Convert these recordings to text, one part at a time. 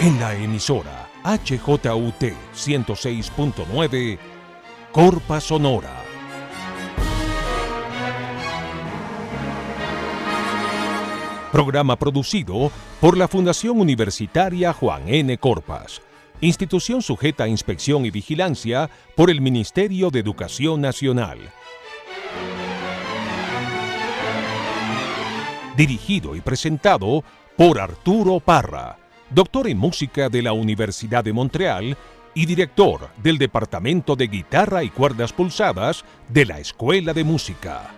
En la emisora HJUT 106.9, Corpa Sonora. Programa producido por la Fundación Universitaria Juan N. Corpas, institución sujeta a inspección y vigilancia por el Ministerio de Educación Nacional. Dirigido y presentado por Arturo Parra, doctor en música de la Universidad de Montreal y director del Departamento de Guitarra y Cuerdas Pulsadas de la Escuela de Música.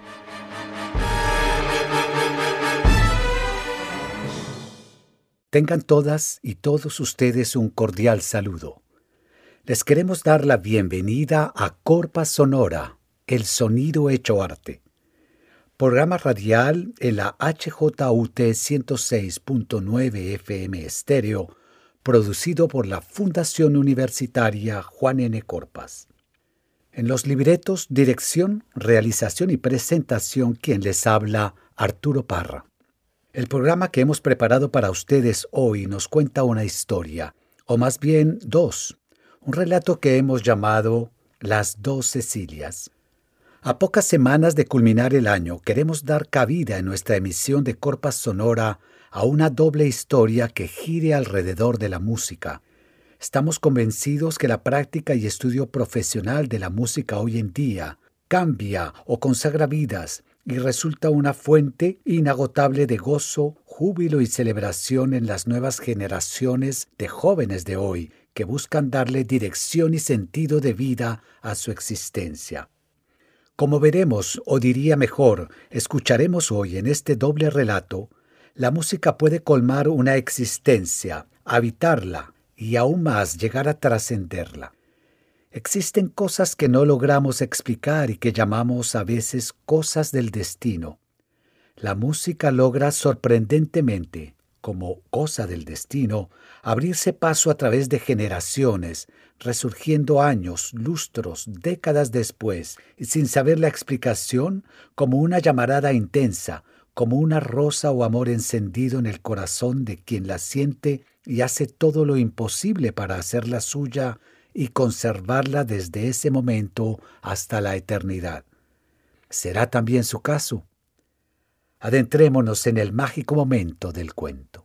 Tengan todas y todos ustedes un cordial saludo. Les queremos dar la bienvenida a Corpa Sonora, el sonido hecho arte. Programa radial en la HJUT 106.9 FM estéreo, producido por la Fundación Universitaria Juan N. Corpas. En los libretos, dirección, realización y presentación, quien les habla, Arturo Parra. El programa que hemos preparado para ustedes hoy nos cuenta una historia, o más bien dos, un relato que hemos llamado Las dos Cecilias. A pocas semanas de culminar el año, queremos dar cabida en nuestra emisión de Corpa Sonora a una doble historia que gire alrededor de la música. Estamos convencidos que la práctica y estudio profesional de la música hoy en día cambia o consagra vidas y resulta una fuente inagotable de gozo, júbilo y celebración en las nuevas generaciones de jóvenes de hoy que buscan darle dirección y sentido de vida a su existencia. Como veremos, o diría mejor, escucharemos hoy en este doble relato, la música puede colmar una existencia, habitarla y aún más llegar a trascenderla. Existen cosas que no logramos explicar y que llamamos a veces cosas del destino. La música logra sorprendentemente, como cosa del destino, abrirse paso a través de generaciones, resurgiendo años, lustros, décadas después, y sin saber la explicación, como una llamarada intensa, como una rosa o amor encendido en el corazón de quien la siente y hace todo lo imposible para hacerla suya y conservarla desde ese momento hasta la eternidad. ¿Será también su caso? Adentrémonos en el mágico momento del cuento.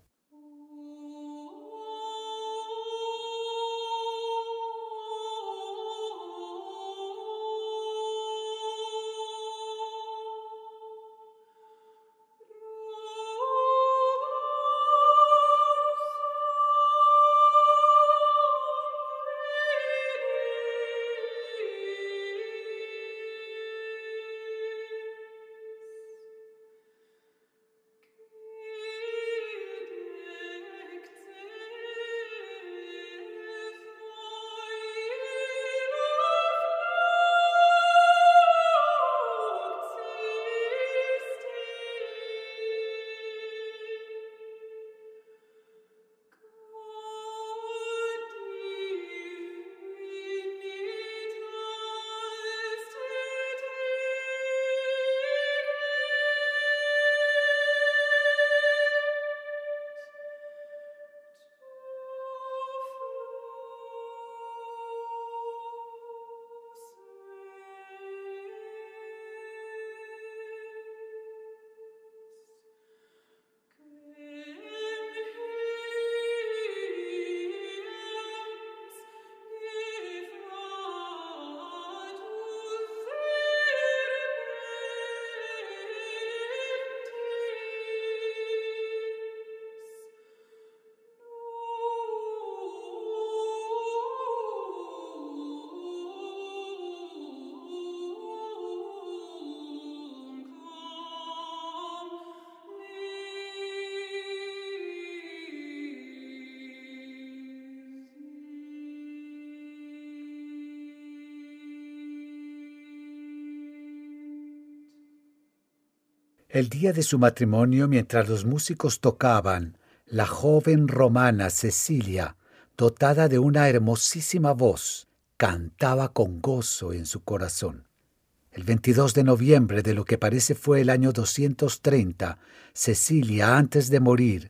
El día de su matrimonio, mientras los músicos tocaban, la joven romana Cecilia, dotada de una hermosísima voz, cantaba con gozo en su corazón. El 22 de noviembre de lo que parece fue el año 230, Cecilia, antes de morir,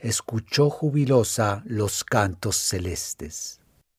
escuchó jubilosa los cantos celestes.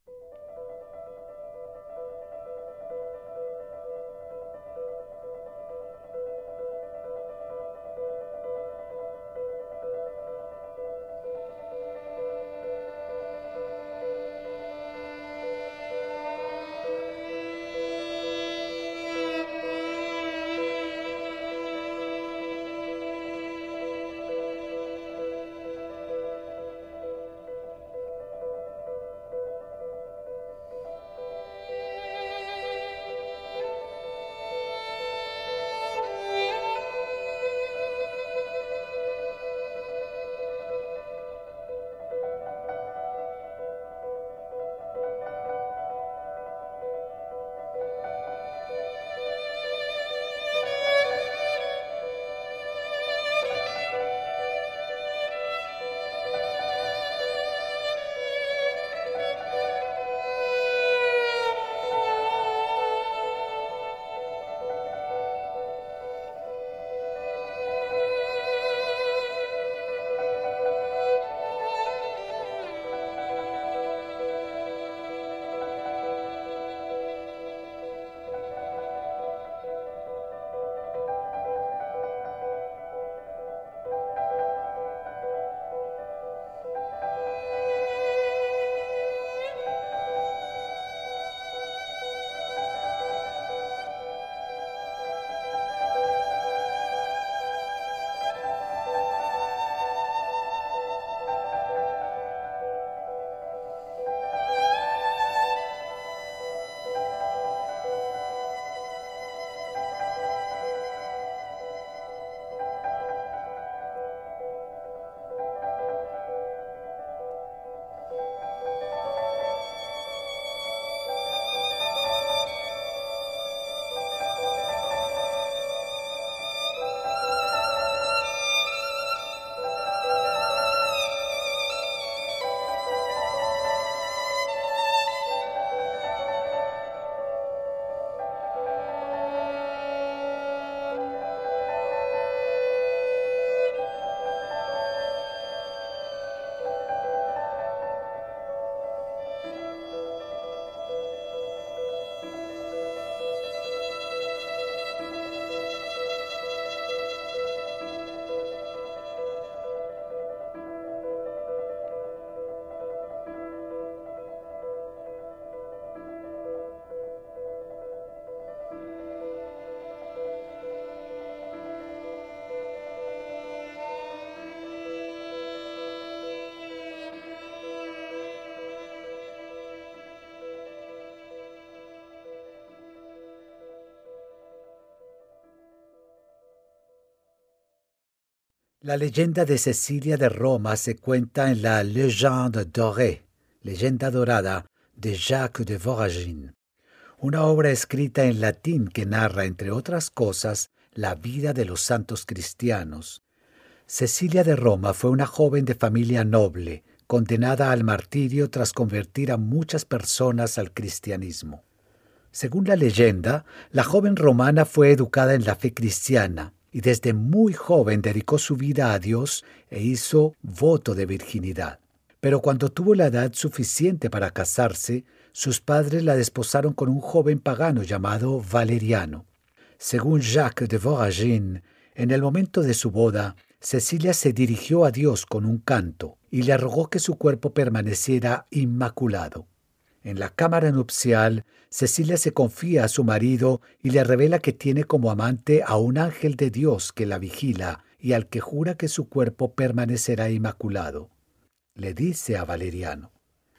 La leyenda de Cecilia de Roma se cuenta en la Légende dorée, Leyenda dorada, de Jacques de Voragine, una obra escrita en latín que narra, entre otras cosas, la vida de los santos cristianos. Cecilia de Roma fue una joven de familia noble, condenada al martirio tras convertir a muchas personas al cristianismo. Según la leyenda, la joven romana fue educada en la fe cristiana y desde muy joven dedicó su vida a Dios e hizo voto de virginidad. Pero cuando tuvo la edad suficiente para casarse, sus padres la desposaron con un joven pagano llamado Valeriano. Según Jacques de Voragine, en el momento de su boda, Cecilia se dirigió a Dios con un canto y le rogó que su cuerpo permaneciera inmaculado. En la cámara nupcial, Cecilia se confía a su marido y le revela que tiene como amante a un ángel de Dios que la vigila y al que jura que su cuerpo permanecerá inmaculado. Le dice a Valeriano: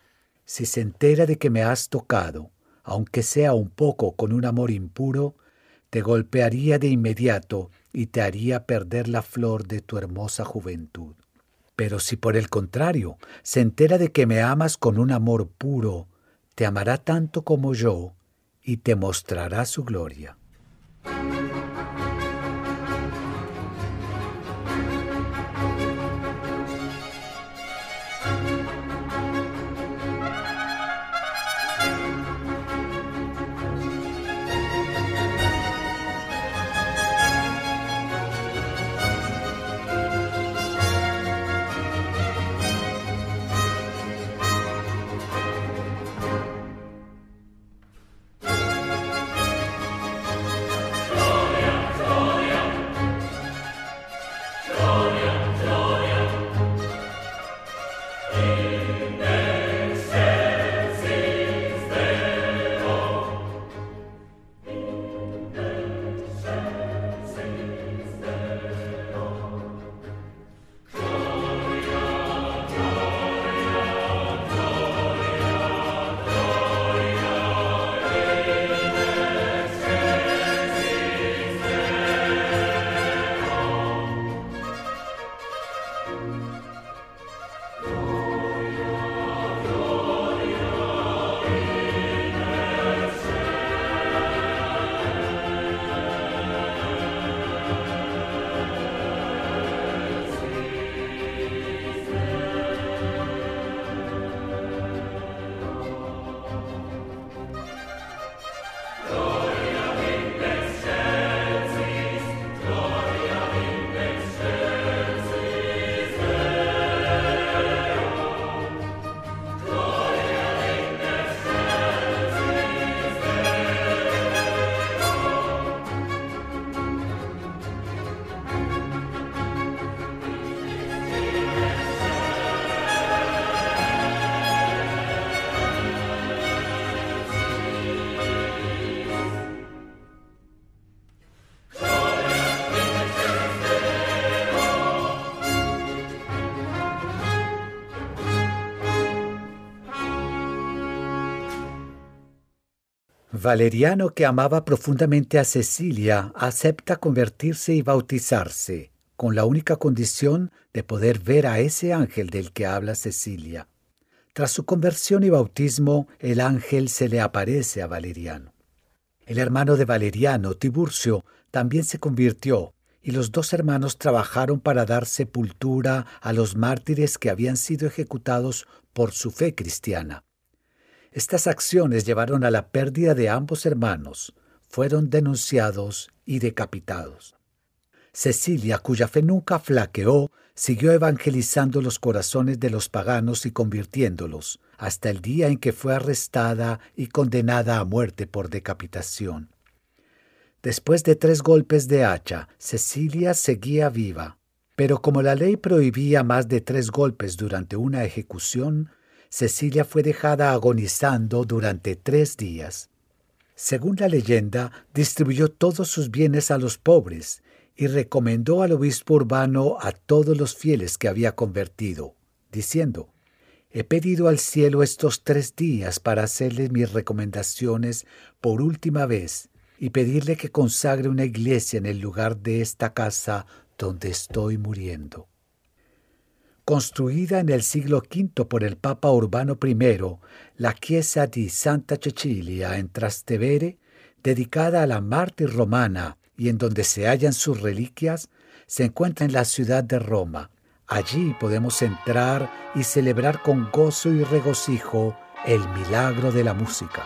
si se entera de que me has tocado, aunque sea un poco con un amor impuro, te golpearía de inmediato y te haría perder la flor de tu hermosa juventud. Pero si por el contrario se entera de que me amas con un amor puro, te amará tanto como yo y te mostrará su gloria. Valeriano, que amaba profundamente a Cecilia, acepta convertirse y bautizarse, con la única condición de poder ver a ese ángel del que habla Cecilia. Tras su conversión y bautismo, el ángel se le aparece a Valeriano. El hermano de Valeriano, Tiburcio, también se convirtió, y los dos hermanos trabajaron para dar sepultura a los mártires que habían sido ejecutados por su fe cristiana. Estas acciones llevaron a la pérdida de ambos hermanos. Fueron denunciados y decapitados. Cecilia, cuya fe nunca flaqueó, siguió evangelizando los corazones de los paganos y convirtiéndolos, hasta el día en que fue arrestada y condenada a muerte por decapitación. Después de 3 golpes de hacha, Cecilia seguía viva, pero como la ley prohibía más de 3 golpes durante una ejecución, Cecilia fue dejada agonizando durante 3 días. Según la leyenda, distribuyó todos sus bienes a los pobres y recomendó al obispo Urbano a todos los fieles que había convertido, diciendo: «He pedido al cielo estos 3 días para hacerle mis recomendaciones por última vez y pedirle que consagre una iglesia en el lugar de esta casa donde estoy muriendo». Construida en el siglo V por el Papa Urbano I, la Chiesa di Santa Cecilia en Trastevere, dedicada a la mártir romana y en donde se hallan sus reliquias, se encuentra en la ciudad de Roma. Allí podemos entrar y celebrar con gozo y regocijo el milagro de la música.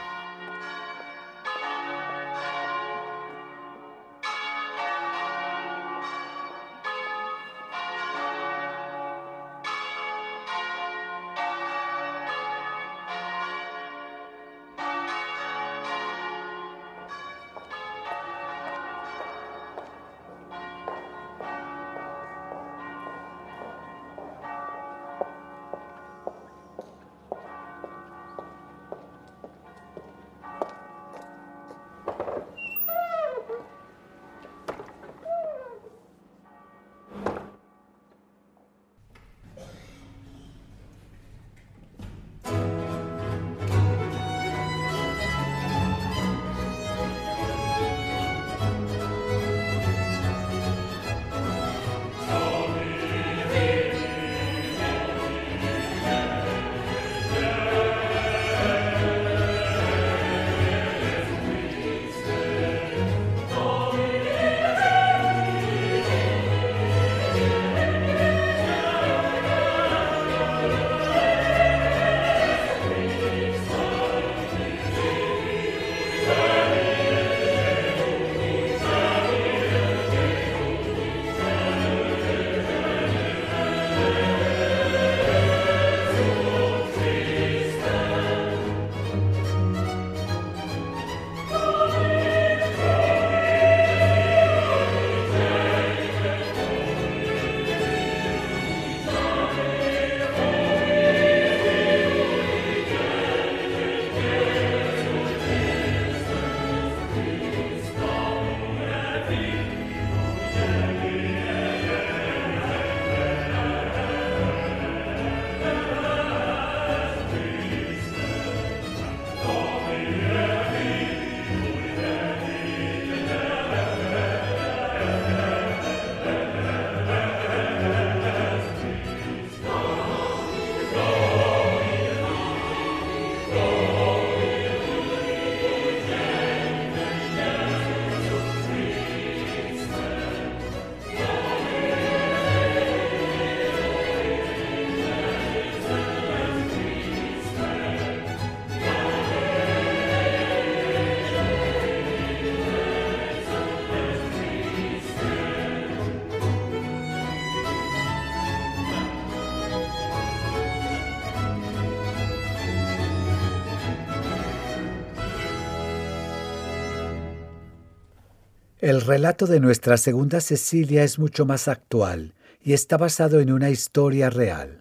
El relato de nuestra segunda Cecilia es mucho más actual y está basado en una historia real.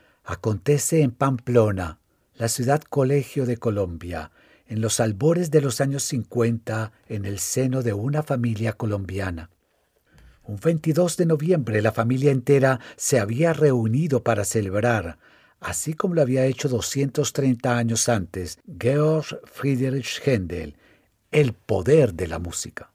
Acontece en Pamplona, la ciudad colegio de Colombia, en los albores de los años 50, en el seno de una familia colombiana. Un 22 de noviembre la familia entera se había reunido para celebrar, así como lo había hecho 230 años antes Georg Friedrich Händel, el poder de la música.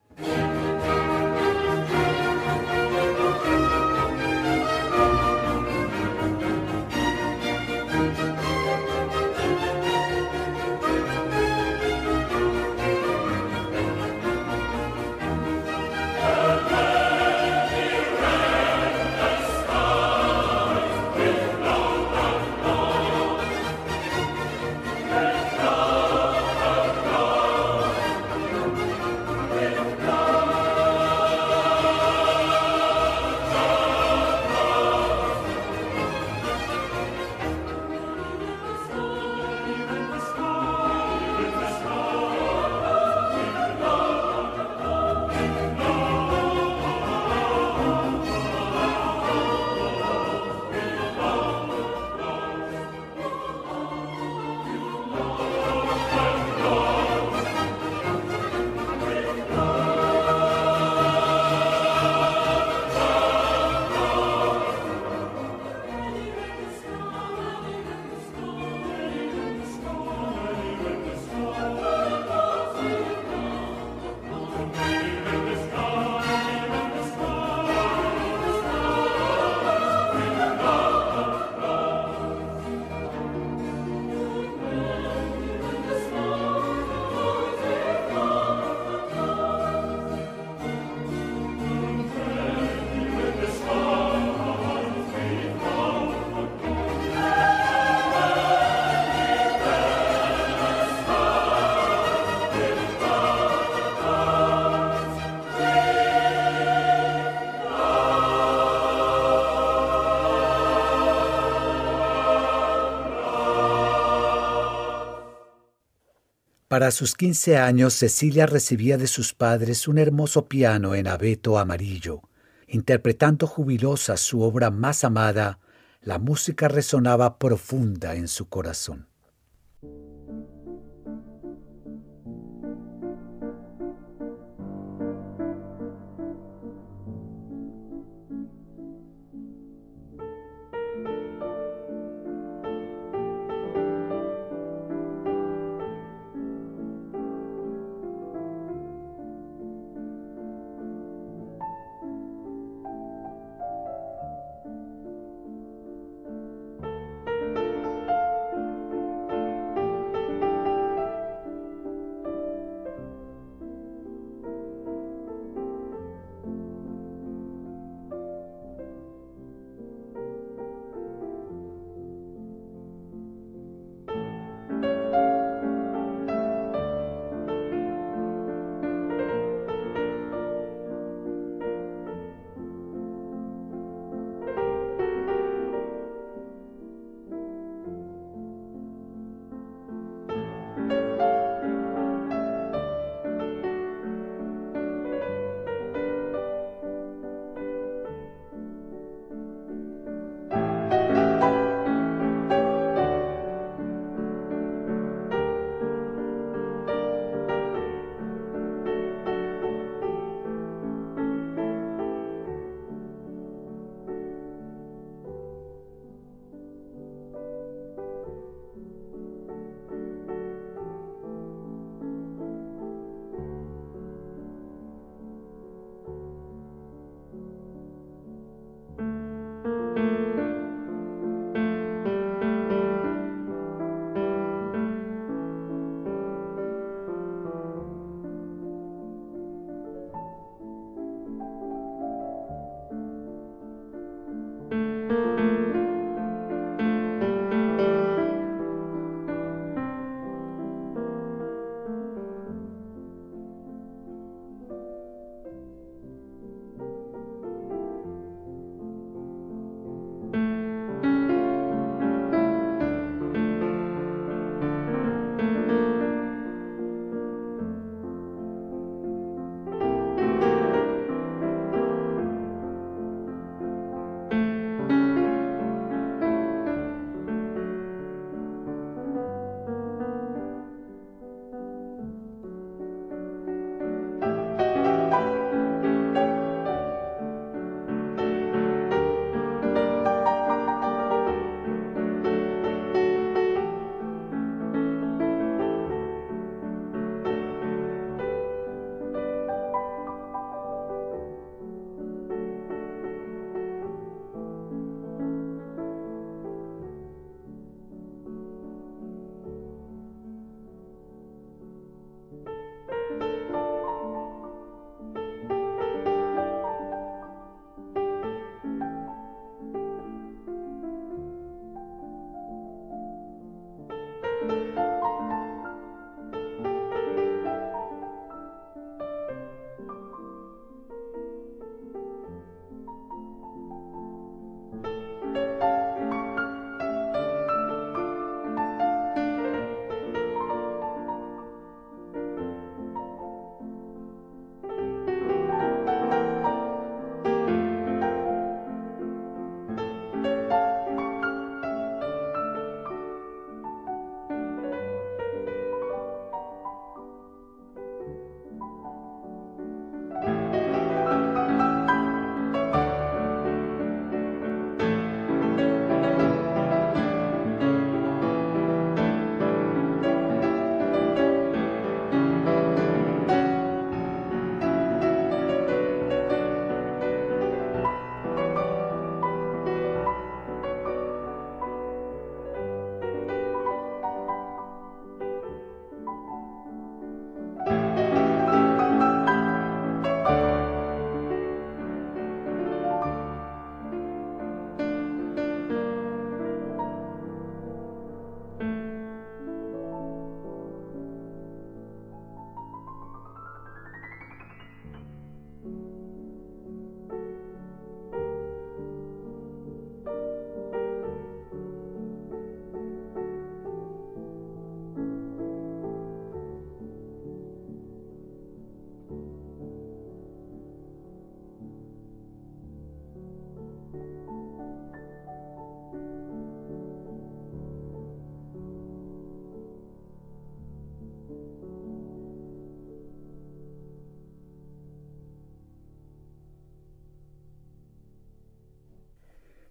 Para sus 15 años, Cecilia recibía de sus padres un hermoso piano en abeto amarillo. Interpretando jubilosa su obra más amada, la música resonaba profunda en su corazón.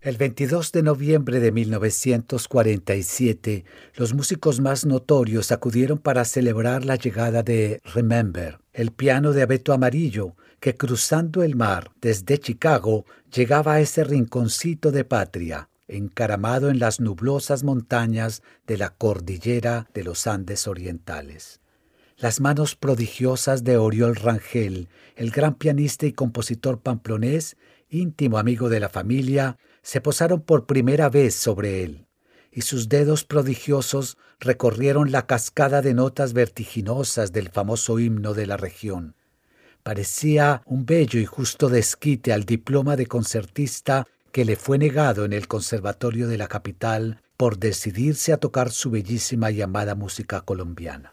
El 22 de noviembre de 1947, los músicos más notorios acudieron para celebrar la llegada de Remember, el piano de abeto amarillo, que cruzando el mar desde Chicago llegaba a ese rinconcito de patria, encaramado en las nublosas montañas de la cordillera de los Andes orientales. Las manos prodigiosas de Oriol Rangel, el gran pianista y compositor pamplonés, íntimo amigo de la familia, se posaron por primera vez sobre él, y sus dedos prodigiosos recorrieron la cascada de notas vertiginosas del famoso himno de la región. Parecía un bello y justo desquite al diploma de concertista que le fue negado en el Conservatorio de la capital por decidirse a tocar su bellísima y amada música colombiana.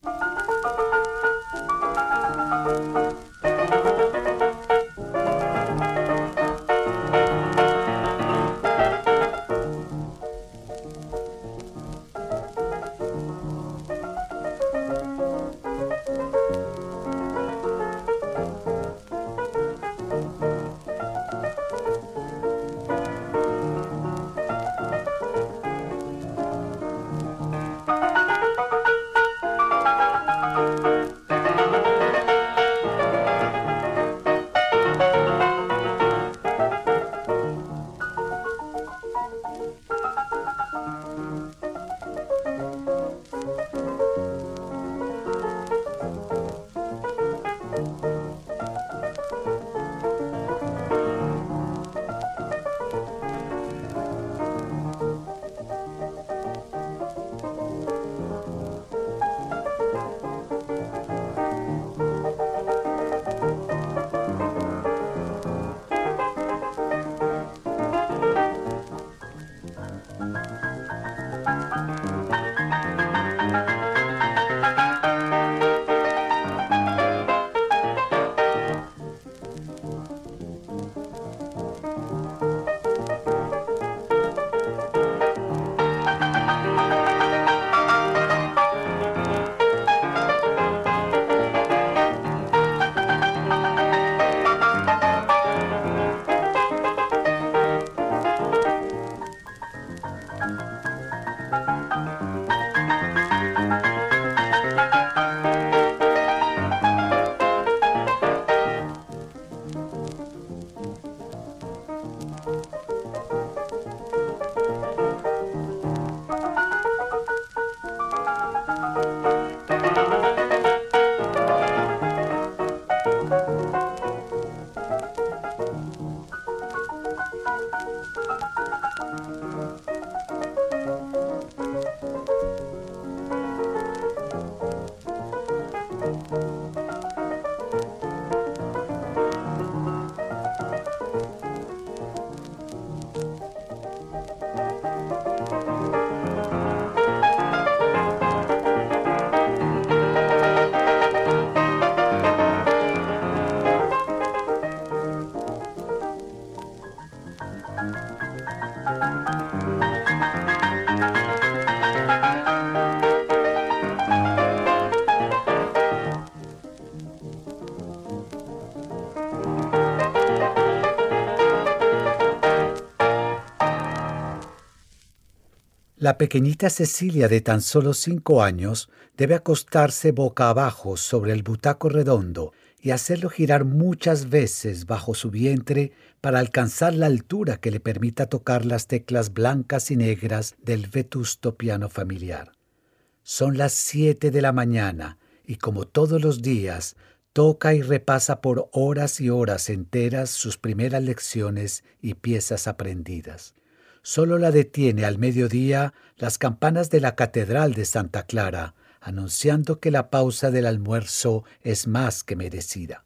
La pequeñita Cecilia de tan solo 5 años debe acostarse boca abajo sobre el butaco redondo y hacerlo girar muchas veces bajo su vientre para alcanzar la altura que le permita tocar las teclas blancas y negras del vetusto piano familiar. Son las 7 de la mañana y, como todos los días, toca y repasa por horas y horas enteras sus primeras lecciones y piezas aprendidas. Solo la detiene al mediodía las campanas de la Catedral de Santa Clara, anunciando que la pausa del almuerzo es más que merecida.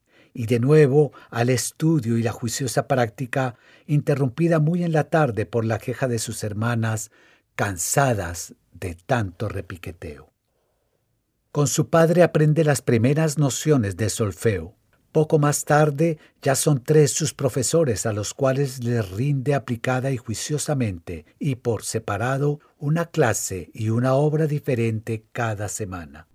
Y de nuevo al estudio y la juiciosa práctica, interrumpida muy en la tarde por la queja de sus hermanas, cansadas de tanto repiqueteo. Con su padre aprende las primeras nociones de solfeo. Poco más tarde ya son 3 sus profesores a los cuales les rinde aplicada y juiciosamente y por separado una clase y una obra diferente cada semana.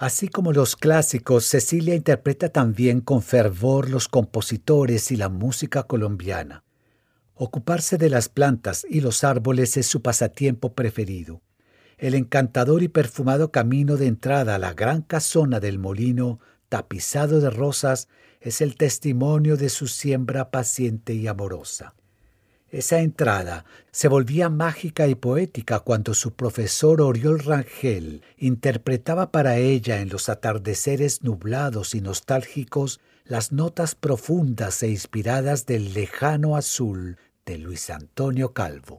Así como los clásicos, Cecilia interpreta también con fervor los compositores y la música colombiana. Ocuparse de las plantas y los árboles es su pasatiempo preferido. El encantador y perfumado camino de entrada a la gran casona del molino, tapizado de rosas, es el testimonio de su siembra paciente y amorosa. Esa entrada se volvía mágica y poética cuando su profesor Oriol Rangel interpretaba para ella en los atardeceres nublados y nostálgicos las notas profundas e inspiradas del lejano azul de Luis Antonio Calvo.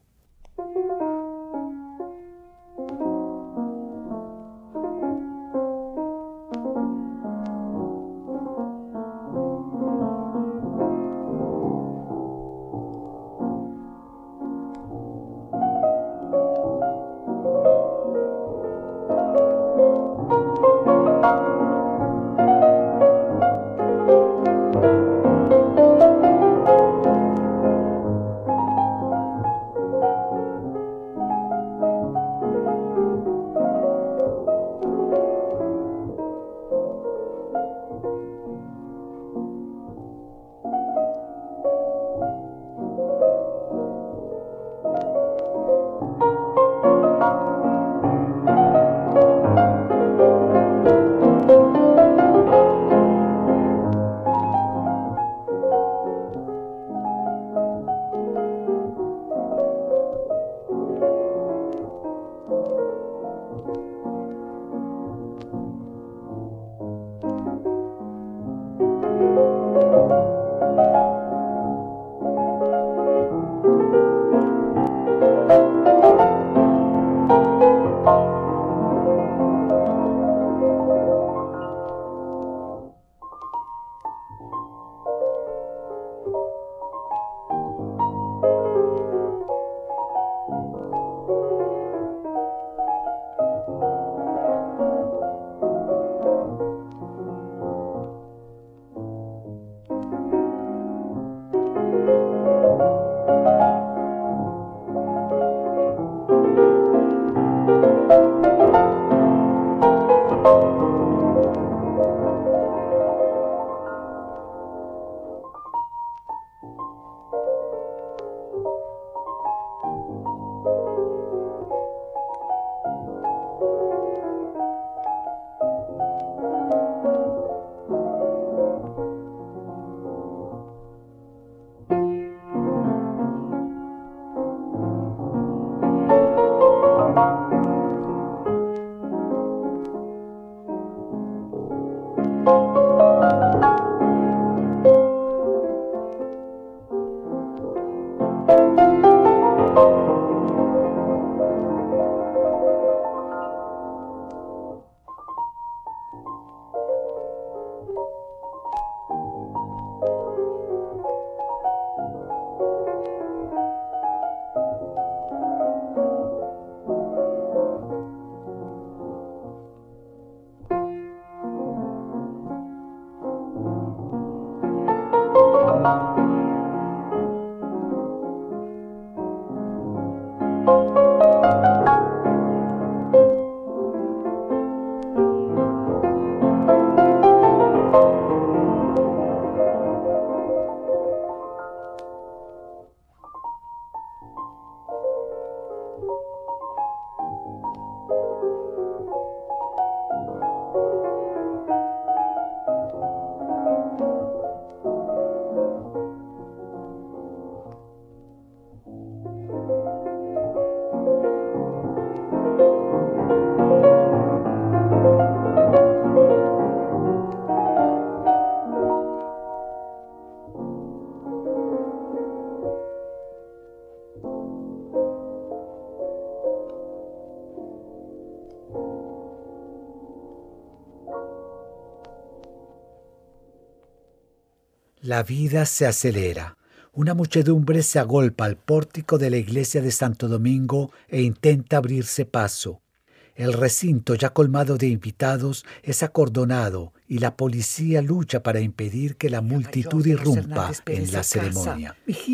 La vida se acelera. Una muchedumbre se agolpa al pórtico de la iglesia de Santo Domingo e intenta abrirse paso. El recinto, ya colmado de invitados, es acordonado y la policía lucha para impedir que la multitud irrumpa en la ceremonia. Mijita,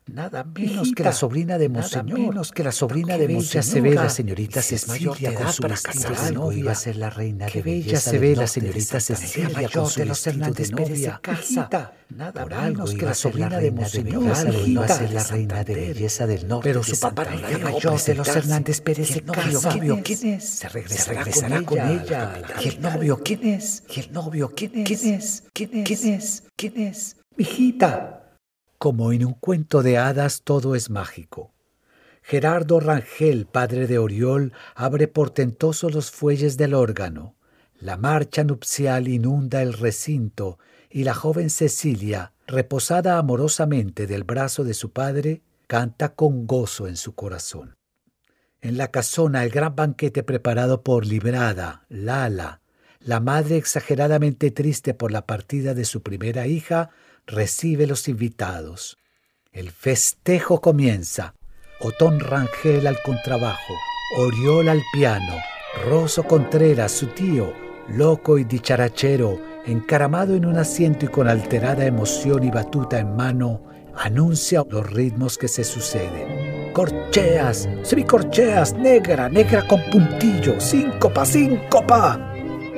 Nada menos que la sobrina de Monseñor. Nada menos que la sobrina de Monseñor. Se ve la señorita Cecilia con su vestido de novia. Iba a ser la reina de belleza. Se ve la señorita Cecilia con su vestido de novia. Nada menos que la sobrina de Monseñor. Iba a ser la reina de belleza del norte. Pero su papá no la mayor de los Hernández Pérez se casa. ¿El novio quién es? Se regresará con ella. ¿Y el novio quién es? ¿Y el novio quién es? ¿Quién es? ¿Quién es? ¿Quién es? ¿Quién es? Mijita. Como en un cuento de hadas todo es mágico. Gerardo Rangel, padre de Oriol, abre portentosos los fuelles del órgano. La marcha nupcial inunda el recinto y la joven Cecilia, reposada amorosamente del brazo de su padre, canta con gozo en su corazón. En la casona el gran banquete preparado por Librada, Lala, la madre exageradamente triste por la partida de su primera hija, recibe los invitados. El festejo comienza. Otón Rangel al contrabajo, Oriol al piano, Rosso Contreras, su tío, loco y dicharachero, encaramado en un asiento y con alterada emoción y batuta en mano, anuncia los ritmos que se suceden. Corcheas, semicorcheas, negra, negra con puntillo, síncopa, síncopa.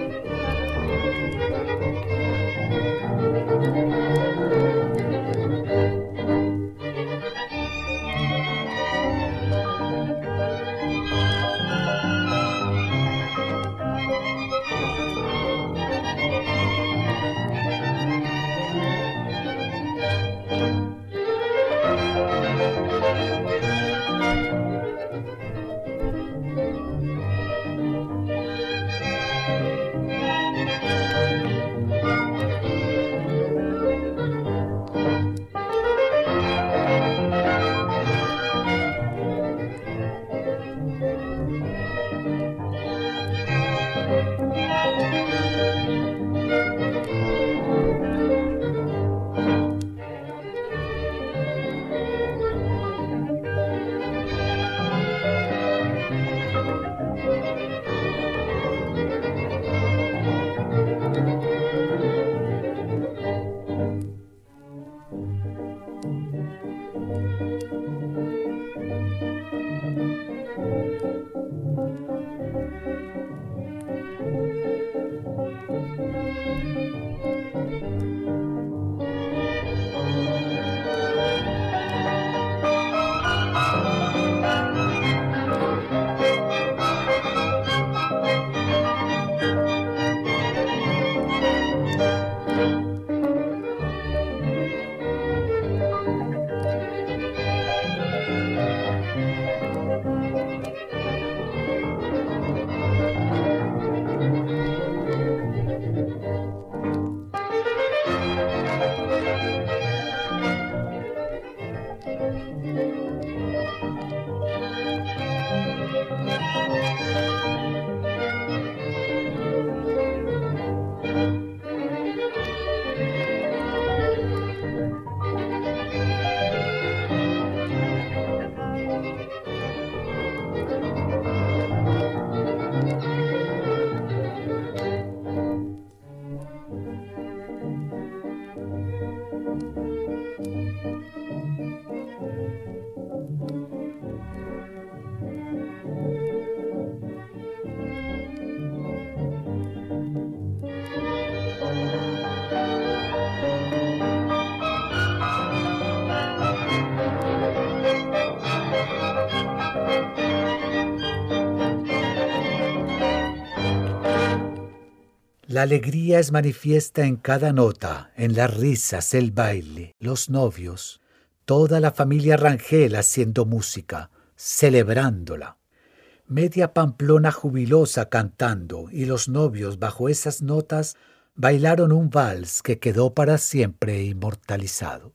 La alegría es manifiesta en cada nota, en las risas, el baile, los novios, toda la familia Rangel haciendo música, celebrándola. Media Pamplona jubilosa cantando y los novios bajo esas notas bailaron un vals que quedó para siempre inmortalizado.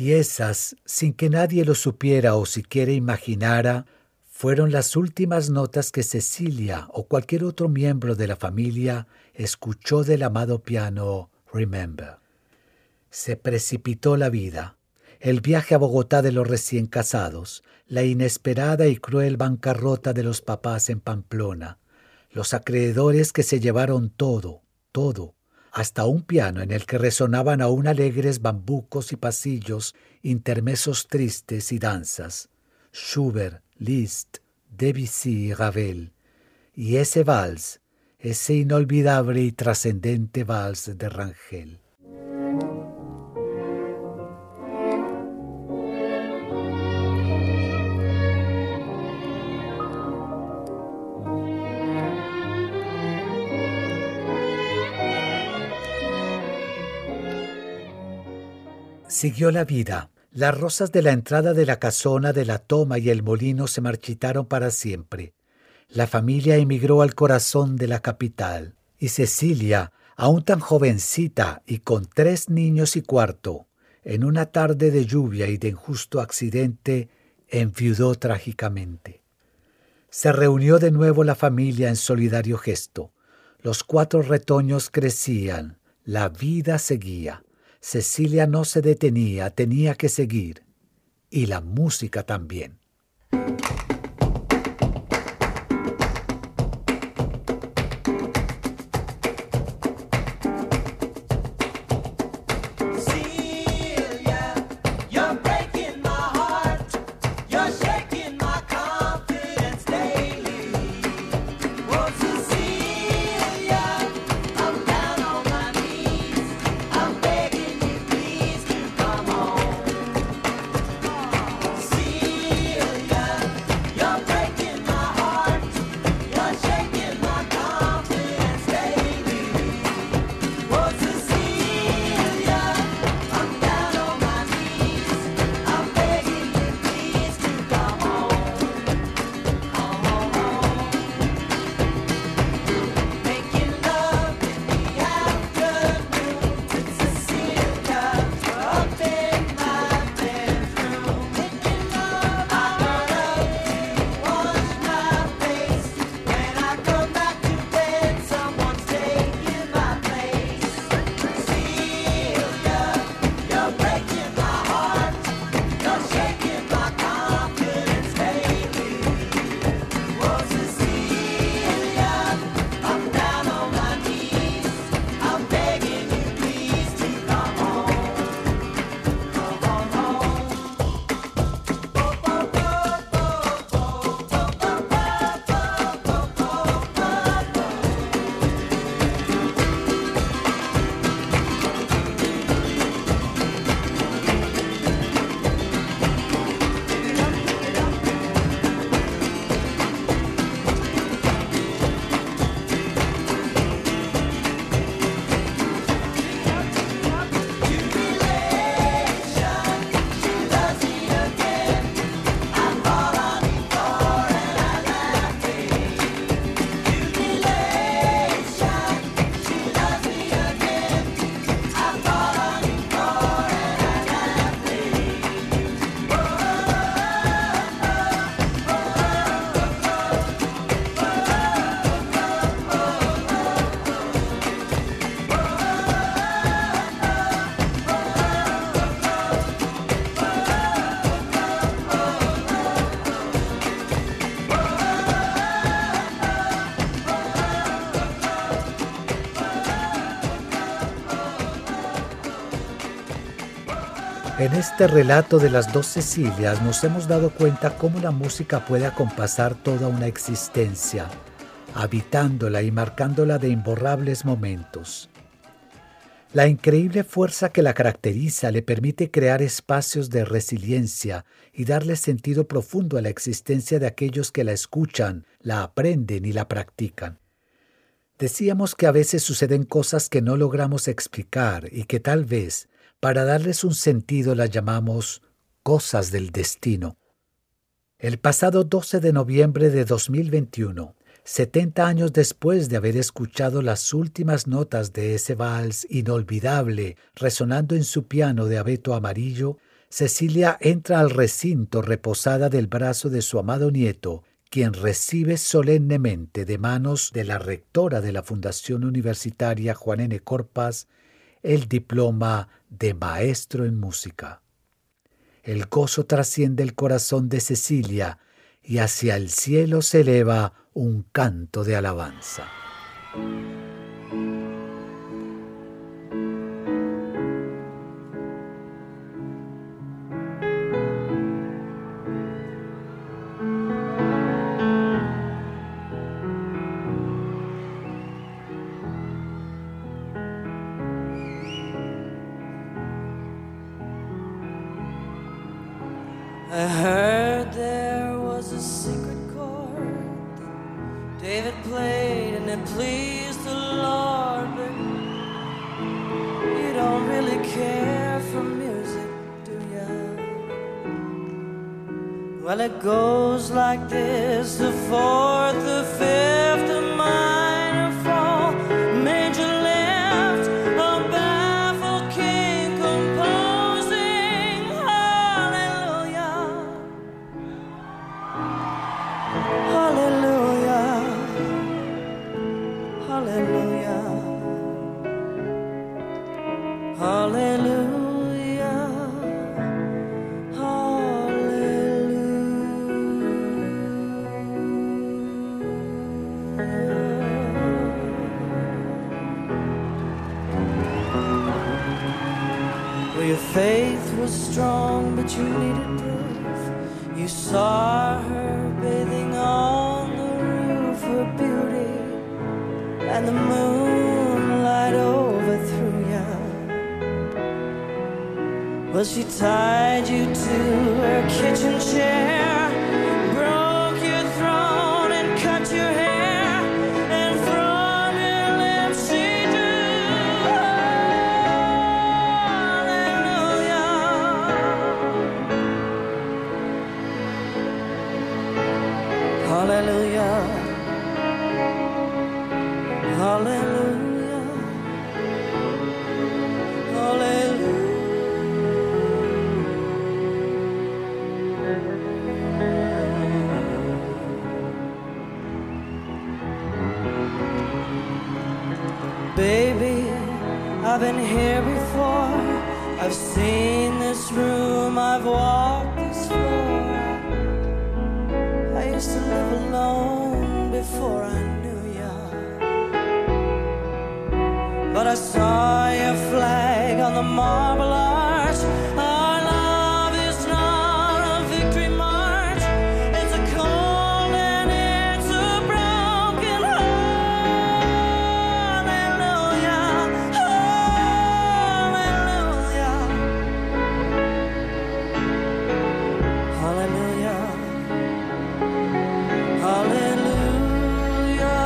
Y esas, sin que nadie lo supiera o siquiera imaginara, fueron las últimas notas que Cecilia o cualquier otro miembro de la familia escuchó del amado piano Remember. Se precipitó la vida, el viaje a Bogotá de los recién casados, la inesperada y cruel bancarrota de los papás en Pamplona, los acreedores que se llevaron todo, hasta un piano en el que resonaban aún alegres bambucos y pasillos, intermesos tristes y danzas. Schubert, Liszt, Debussy y Ravel. Y ese vals, ese inolvidable y trascendente vals de Rangel. Siguió la vida. Las rosas de la entrada de la casona, de la toma y el molino se marchitaron para siempre. La familia emigró al corazón de la capital. Y Cecilia, aún tan jovencita y con 3 niños y cuarto, en una tarde de lluvia y de injusto accidente, enviudó trágicamente. Se reunió de nuevo la familia en solidario gesto. Los 4 retoños crecían. La vida seguía. Cecilia no se detenía, tenía que seguir. Y la música también. En este relato de las 2 Cecilias nos hemos dado cuenta cómo la música puede acompasar toda una existencia, habitándola y marcándola de imborrables momentos. La increíble fuerza que la caracteriza le permite crear espacios de resiliencia y darle sentido profundo a la existencia de aquellos que la escuchan, la aprenden y la practican. Decíamos que a veces suceden cosas que no logramos explicar y que tal vez, para darles un sentido, las llamamos cosas del destino. El pasado 12 de noviembre de 2021, 70 años después de haber escuchado las últimas notas de ese vals inolvidable resonando en su piano de abeto amarillo, Cecilia entra al recinto reposada del brazo de su amado nieto, quien recibe solemnemente de manos de la rectora de la Fundación Universitaria Juan N. Corpas el diploma de maestro en música. El gozo trasciende el corazón de Cecilia y hacia el cielo se eleva un canto de alabanza. I heard there was a secret chord that David played and it pleased the Lord, but you don't really care for music, do ya? Well, it goes like this: the fourth, the fifth, the minor fall, major left, a baffled king composing hallelujah, hallelujah, hallelujah, hallelujah, well, your faith was strong, but you needed proof. You saw her bathing on the roof, her beauty, and the moonlight overthrew ya. Well, she tied you to her kitchen chair, broke your throne and cut your hair, and from your lips she drew hallelujah, hallelujah, hallelujah, hallelujah. Baby, I've been here before. I've seen this room, I've walked this floor. I used to live alone before I knew ya, but I saw your flag on the marble arch. Our love is not a victory march, it's a cold and it's a broken hallelujah, hallelujah, hallelujah, hallelujah,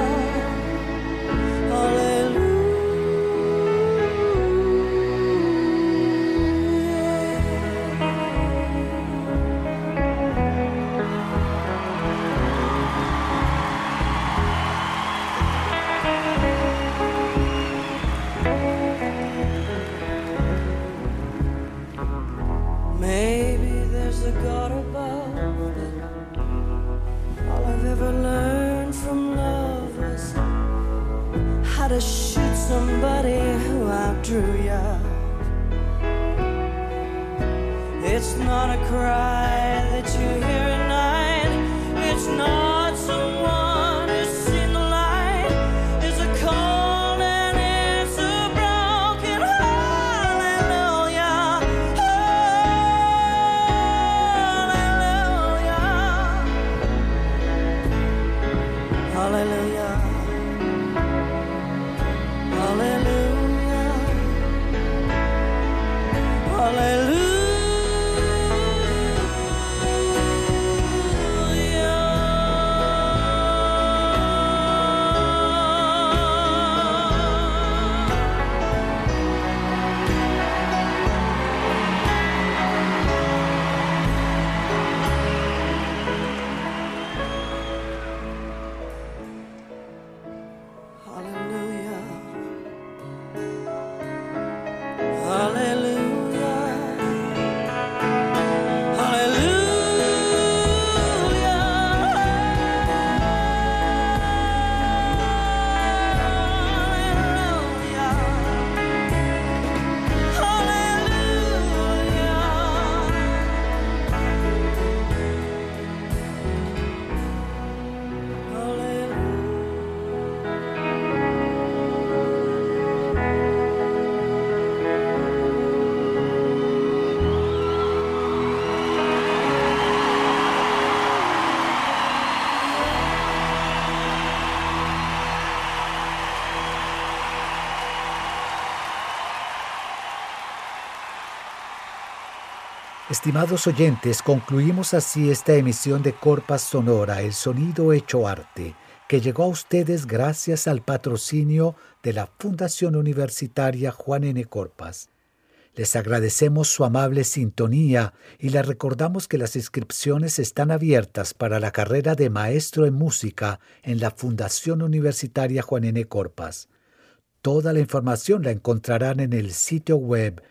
maybe there's a God above, but all I've ever learned from love was how to shoot somebody who outdrew ya. It's not a cry that you hear at night, it's not someone who's seen the light, it's a cold and it's a broken hallelujah, hallelujah, hallelujah, hallelujah, hallelujah. Estimados oyentes, concluimos así esta emisión de Corpas Sonora, el sonido hecho arte, que llegó a ustedes gracias al patrocinio de la Fundación Universitaria Juan N. Corpas. Les agradecemos su amable sintonía y les recordamos que las inscripciones están abiertas para la carrera de Maestro en Música en la Fundación Universitaria Juan N. Corpas. Toda la información la encontrarán en el sitio web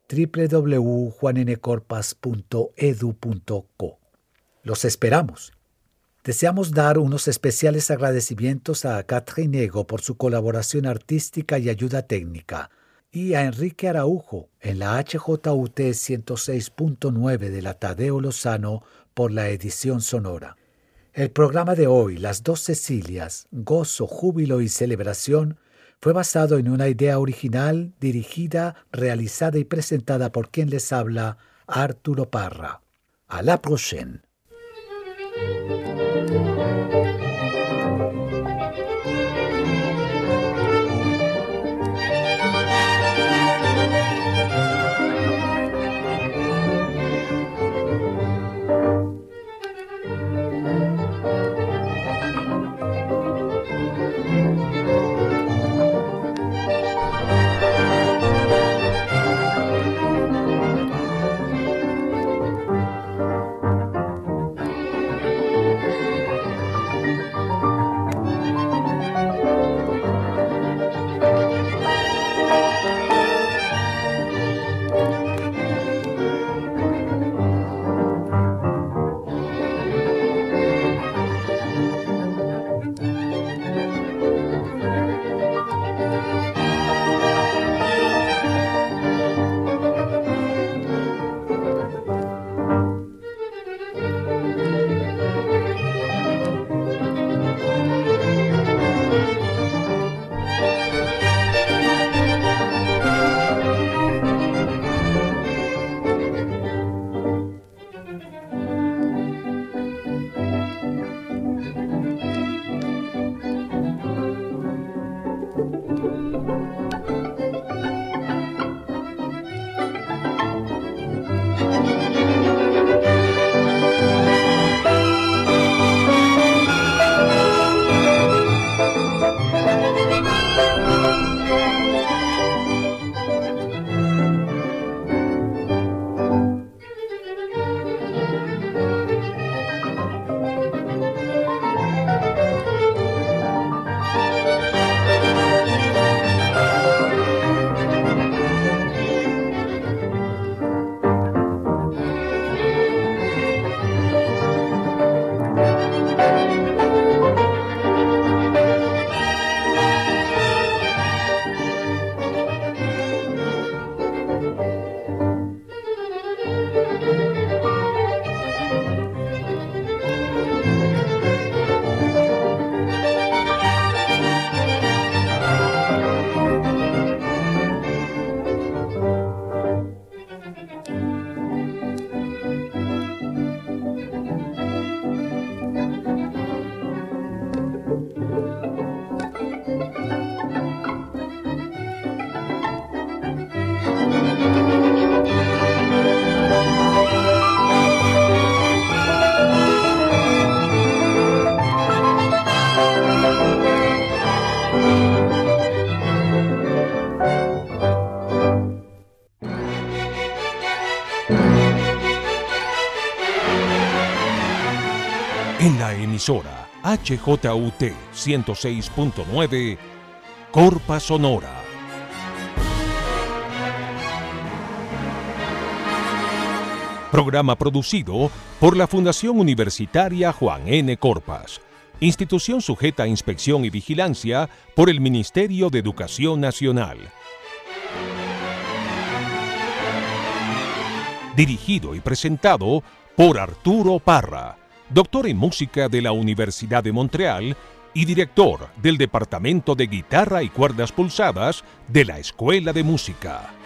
www.juanencorpas.edu.co. Los esperamos. Deseamos dar unos especiales agradecimientos a Catherine Ego por su colaboración artística y ayuda técnica, y a Enrique Araujo en la HJUT 106.9 de la Tadeo Lozano por la edición sonora. El programa de hoy, Las Dos Cecilias, Gozo, Júbilo y Celebración, fue basado en una idea original, dirigida, realizada y presentada por quien les habla, Arturo Parra. A la prochaine. En la emisora HJUT 106.9, Corpas Sonora. Programa producido por la Fundación Universitaria Juan N. Corpas, institución sujeta a inspección y vigilancia por el Ministerio de Educación Nacional. Dirigido y presentado por Arturo Parra, doctor en música de la Universidad de Montreal y director del Departamento de Guitarra y Cuerdas Pulsadas de la Escuela de Música.